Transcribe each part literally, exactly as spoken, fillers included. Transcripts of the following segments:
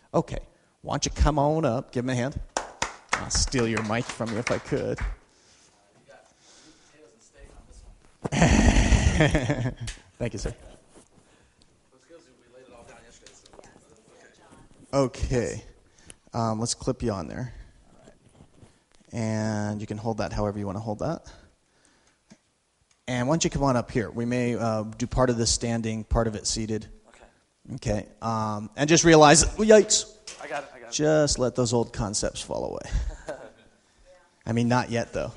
Okay, why don't you come on up? Give him a hand. I'll steal your mic from you if I could. Uh, you got sweet potatoes and steak on this one. Thank you, sir. What's good is we laid it all down yesterday. So okay. Okay, um, let's clip you on there. And you can hold that however you want to hold that. And why don't you come on up here? We may uh, do part of this standing, part of it seated. Okay. Okay. Um, and just realize, oh, yikes. I got it. I got it. Just let those old concepts fall away. I mean, not yet, though.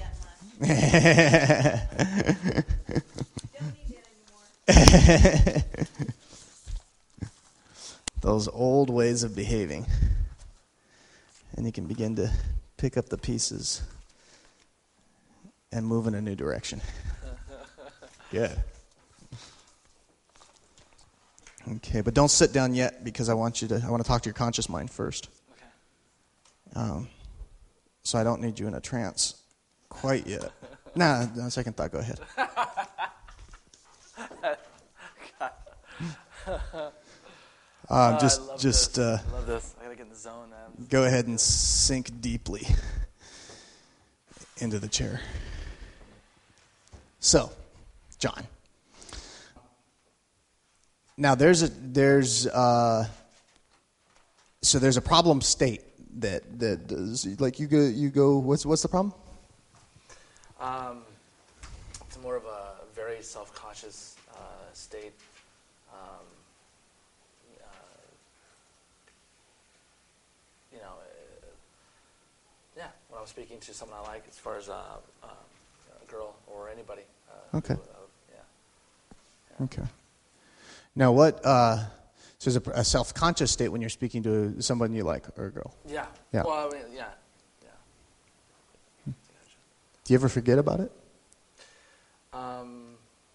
Those old ways of behaving. And you can begin to pick up the pieces and move in a new direction. Good. Okay, but don't sit down yet because I want you to. I want to talk to your conscious mind first. Okay. Um, so I don't need you in a trance quite yet. Nah, no, second thought. Go ahead. Um, just, oh, I love just. This. Uh, I love this. I gotta get in the zone, man. Go ahead and sink deeply into the chair. So, John. Now there's a there's uh, so there's a problem state that that does, like you go you go what's what's the problem? Um, it's more of a very self-conscious uh, state. Um, uh, you know, uh, yeah. When I'm speaking to someone I like, as far as uh, uh, a girl or anybody. Uh, Okay. who, uh, yeah. yeah. Okay. Now what? Uh, so there's a, a self-conscious state when you're speaking to someone you like or a girl. Yeah. Yeah. Well, I mean, yeah. Yeah. Do you ever forget about it? Um,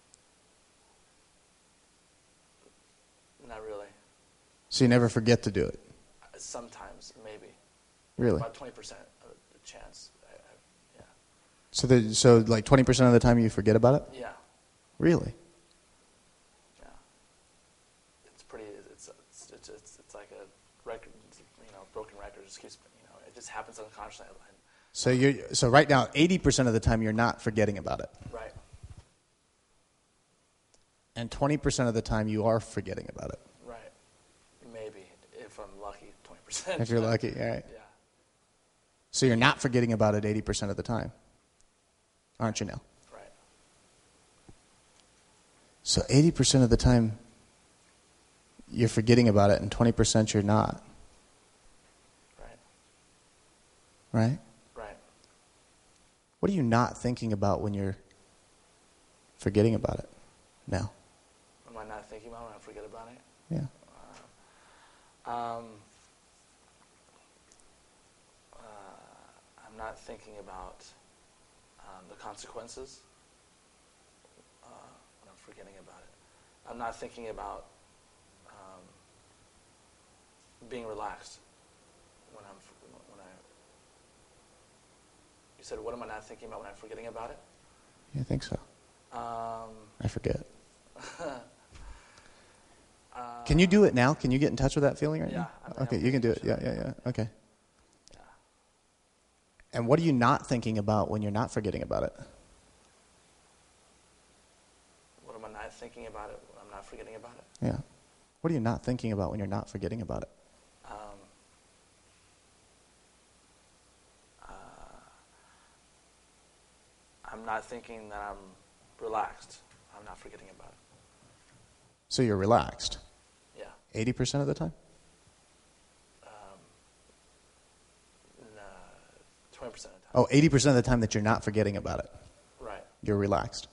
not really. So you never forget to do it? Sometimes, maybe. Really? About twenty percent of the chance. I, I, yeah. So the, so like twenty percent of the time you forget about it? Yeah. Really? Yeah. It's pretty. It's it's it's it's, it's like a record. You know, broken record. It just keeps. You know, it just happens unconsciously. So you so right now, eighty percent of the time you're not forgetting about it. Right. And twenty percent of the time you are forgetting about it. Right. Maybe if I'm lucky, twenty percent. If you're lucky, all right. Yeah. So you're not forgetting about it eighty percent of the time, aren't you now? Right. So eighty percent of the time you're forgetting about it and twenty percent you're not. Right. Right? Right. What are you not thinking about when you're forgetting about it now? Am I not thinking about it when I forget about it? Yeah. Um, uh, I'm not thinking about um, the consequences uh, when I'm forgetting about it. I'm not thinking about um, being relaxed when I'm when I. You said, what am I not thinking about when I'm forgetting about it? Yeah, I think so. Um, I forget. uh, Can you do it now? Can you get in touch with that feeling right Yeah, now? I think Okay, I'm you can do it. pretty Yeah, sure. yeah, yeah. Okay. Yeah. And what are you not thinking about when you're not forgetting about it? What am I not thinking about it when I'm not forgetting about it? Yeah. What are you not thinking about when you're not forgetting about it? Um, uh, I'm not thinking that I'm relaxed. I'm not forgetting about it. So you're relaxed Yeah. eighty percent of the time? Um, no, twenty percent of the time. Oh, eighty percent of the time that you're not forgetting about it. Right. You're relaxed.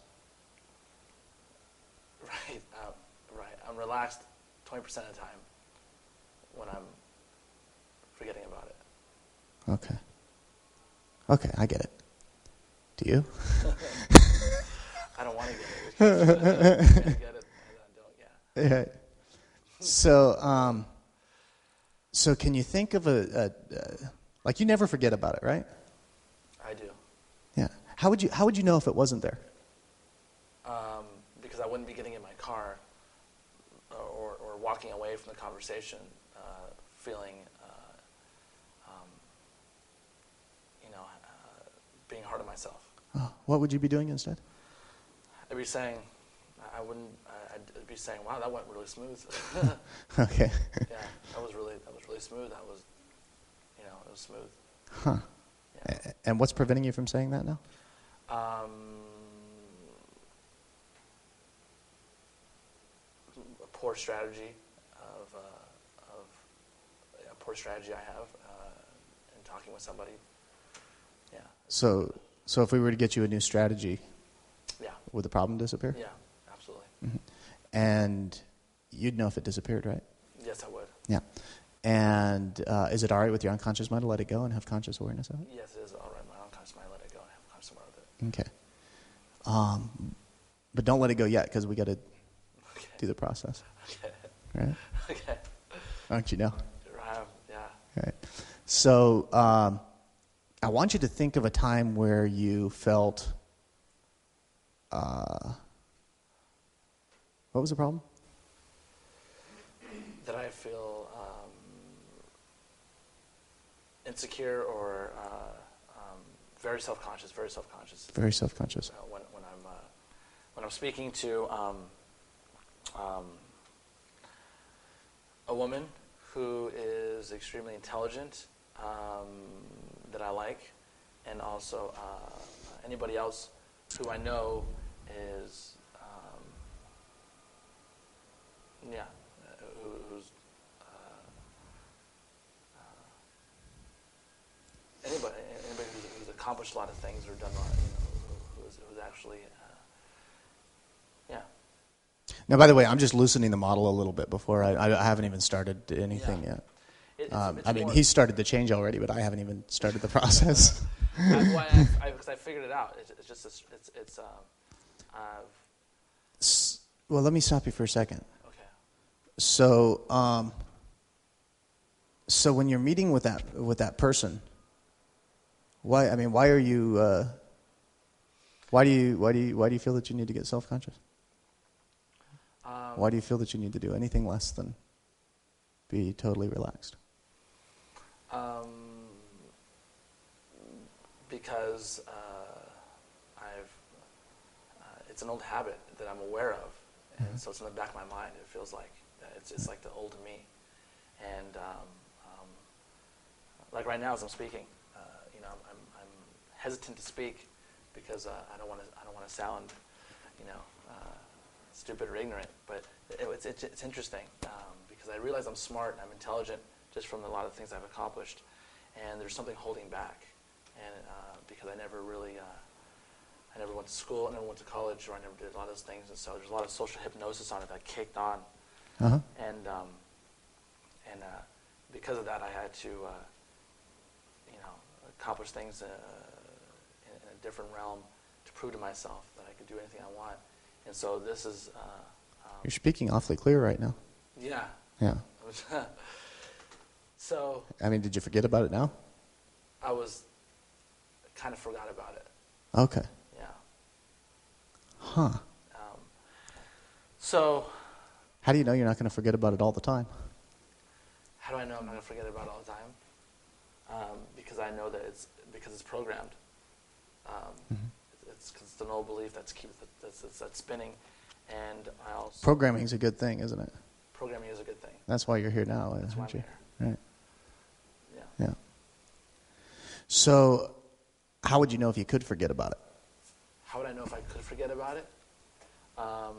Right. Um, right. I'm relaxed twenty percent of the time when I'm forgetting about it. Okay. Okay, I get it. Do you? I don't want to get it. I don't get it. I don't, yeah. Yeah. So, um, so can you think of a, a, a, like you never forget about it, right? I do. Yeah. How would you, how would you know if it wasn't there? Um, because I wouldn't be getting in my car or, or walking away from the conversation uh, feeling myself. Oh, what would you be doing instead? I'd be saying, I wouldn't. I'd be saying, "Wow, that went really smooth." Okay. Yeah, that was really that was really smooth. That was, you know, it was smooth. Huh. Yeah. A- And what's preventing you from saying that now? Um, a poor strategy of uh, of a poor strategy I have uh, in talking with somebody. Yeah. So, so if we were to get you a new strategy, Yeah. would the problem disappear? Yeah. Absolutely. Mhm. And you'd know if it disappeared, right? Yes, I would. Yeah. And uh, is it all right with your unconscious mind to let it go and have conscious awareness of it? Yes, it is all right. My unconscious mind let it go and have conscious aware of it. Okay. Um, but don't let it go yet, because we got to Okay. do the process, Okay. right? Okay. Don't you know? Right. Yeah. Right. So um, I want you to think of a time where you felt. Uh, what was the problem? That I feel um, insecure or uh, um, very self-conscious. Very self-conscious. Very self-conscious. Uh, when when I'm uh, when I'm speaking to um, um, a woman who is extremely intelligent, um, that I like, and also uh, anybody else who I know is, um, yeah, uh, who, who's uh, uh, anybody anybody who's, who's accomplished a lot of things or done a lot, you know, who, who's, who's actually, uh, yeah. Now, by the way, I'm just loosening the model a little bit before I, I haven't even started anything Yeah. yet. It, it's, Um, it's I mean, more- he started the change already, but I haven't even started the process. I, well, I, I, because I figured it out. It's, it's just, a, it's, it's, um, I've, S- well, let me stop you for a second. okay. So, um, so when you're meeting with that with that person, why? I mean, why are you? Uh, why do you? Why do you? Why do you feel that you need to get self-conscious? Um, Why do you feel that you need to do anything less than be totally relaxed? Um, because uh, I've, uh, it's an old habit that I'm aware of, and Mhm. so it's in the back of my mind. It feels like it's it's like the old me, and um, um, like right now as I'm speaking, uh, you know, I'm, I'm I'm hesitant to speak because uh, I don't want to I don't want to sound, you know, uh, stupid or ignorant. But it, it's, it's it's interesting um, because I realize I'm smart and I'm intelligent just from a lot of things I've accomplished, and there's something holding back, and uh, because I never really, uh, I never went to school, I never went to college, or I never did a lot of those things, and so there's a lot of social hypnosis on it that kicked on, Uh-huh. and um, and uh, because of that, I had to, uh, you know, accomplish things uh, in, in a different realm to prove to myself that I could do anything I want, and so this is, uh, um, You're speaking awfully clear right now. yeah. Yeah. So I mean, did you forget about it now? I was kind of forgot about it. Okay. Yeah. Huh. Um, so How do you know you're not going to forget about it all the time? how do I know I'm not going to forget about it all the time? Um, because I know that it's because it's programmed. Um, Mhm. It's, it's, it's an old belief that's keep that's, that's that's spinning, and I also Programming's a good thing, isn't it? programming is a good thing. That's why you're here now, That's why aren't I'm you? here. Right. Yeah. Yeah. So, how would you know if you could forget about it? How would I know if I could forget about it? Um,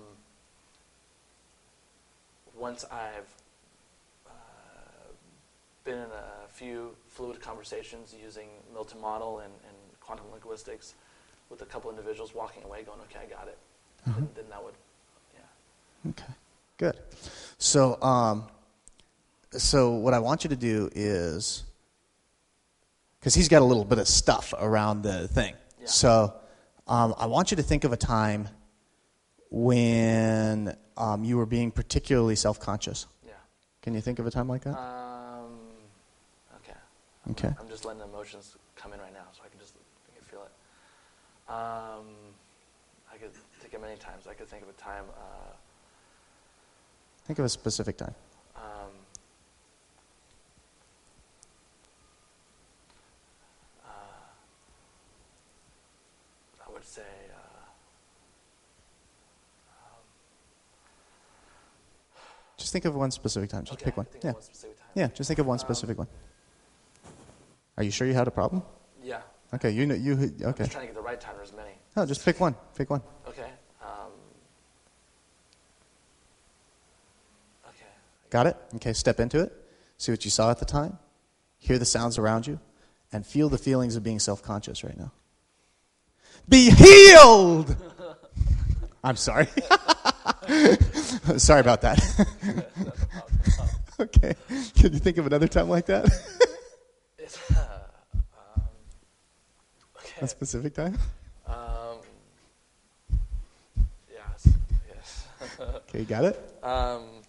once I've uh, been in a few fluid conversations using Milton Model and, and quantum linguistics with a couple individuals walking away going, okay, I got it. Uh-huh. Then, then that would, yeah. Okay. Good. So, um, so what I want you to do is, because he's got a little bit of stuff around the thing. Yeah. So, um, I want you to think of a time when um, you were being particularly self-conscious. Yeah. Can you think of a time like that? Um, okay. Okay. I'm just letting the emotions come in right now, so I can just I can feel it. Um, I could think of many times. I could think of a time. Uh, Think of a specific time. um, uh, say, uh, um, Just think of one specific time. Just okay, pick one. think Yeah. of one specific time. Yeah, just think of one specific one. Are you sure you had a problem? Yeah. Okay, you know, you, I'm okay. just trying to get the right time. There's many. No, just pick one. Pick one. Okay. Um, okay. Got it? Okay, step into it. See what you saw at the time. Hear the sounds around you. And feel the feelings of being self-conscious right now. Be healed! I'm sorry. Sorry about that. Okay. Can you think of another time like that? It's, uh, um, okay. A specific time? Um, yes. Yes. Okay, got it? um,